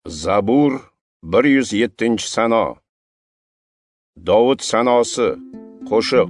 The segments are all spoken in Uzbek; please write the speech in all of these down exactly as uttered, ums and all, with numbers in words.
Zabur bir yuz yettinchi sano. Davud sanosi, qo'shiq.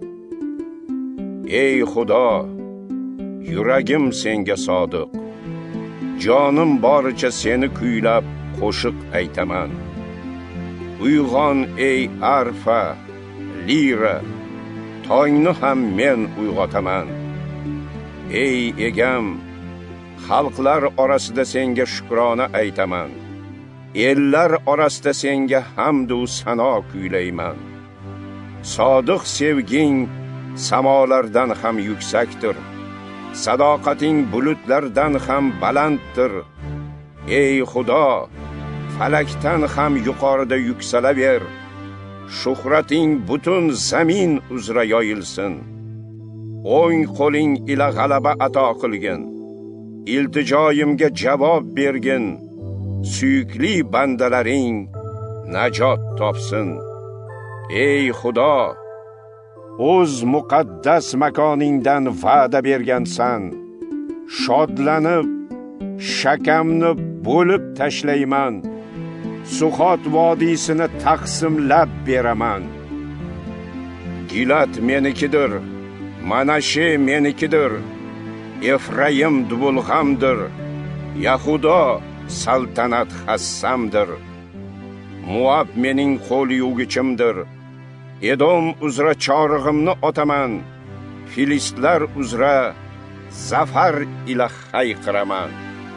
Ey Xudo, yuragim senga sodiq. Jonim boricha seni kuylab qo'shiq aytaman. Uyg'on ey arfa, lira, tongni ham men uyg'otaman. Ey egam, xalqlar orasida senga shukrona aytaman. Ellar orasida senga hamd va sano kuylayman. Sodiq sevging samolardan ham yuksakdir. Sadoqating bulutlardan ham balanddir. Ey Xudo, falakdan ham yuqorida yuksalaver. Shuhrating butun zamin uzra yoyilsin. O'ng qo'ling ila g'alaba ato qilgin. İltijoyimga javob bergin. Suyukli bandalaring najot topsin. Ey Xudo, o'z muqaddas makoningdan va'da bergansan. Shodlanib, shakamni bo'lib tashlayman. Suhot vodiysini taqsimlab beraman. Gilat menikidir, Manashe menikidir. Efraim dubulg'amdir, Yahudo saltanat hassamdir. Muab mening qo'l yugichimdir. Edom uzra chorig'imni otaman. Filistlar uzra zafar ila hayqiraman.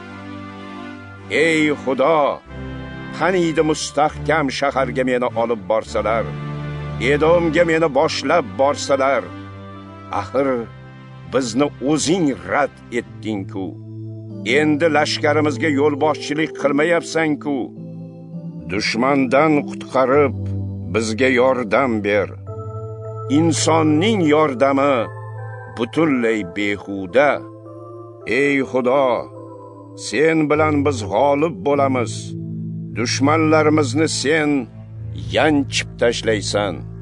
Ey Xudo, qaniydi mustahkam shaharga meni olib borsalar, Edomga meni boshlab borsalar, axir bizni o'zing rad etding-ku. Endi lashkarimizga yo'lboshchilik qilmayapsan-ku. Dushmandan qutqarib bizga yordam ber. Insonning yordami butunlay behuda. Ey Xudo, sen bilan biz g'olib bo'lamiz. Dushmanlarimizni sen yanchib tashlaysan.